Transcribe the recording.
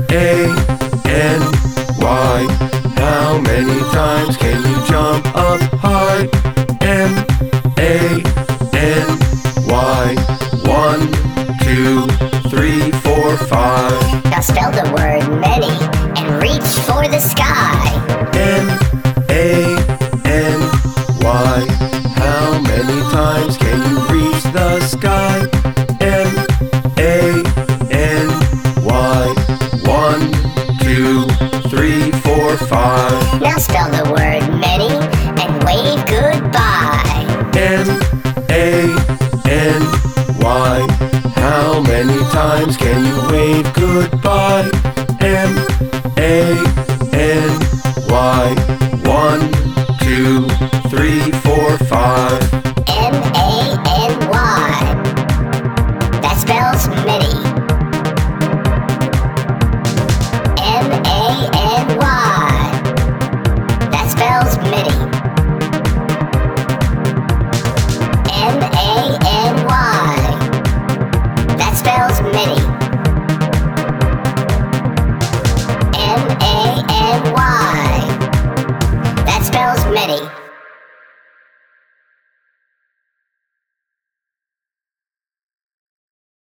M-A-N-Y. How many times can you jump up high? M-A-N-Y. 1, 2, 3, 4, 5. Now spell the word many and reach for the sky. M-A-N-Y. How many times can you reach the sky? M-A-N-Y. 1, 2, 3, 4, 5. Now spell the word many and wave goodbye. M-A-N-Y. How many times can you wave goodbye? M-A-N-Y. 1, 2, 3, 4, 5.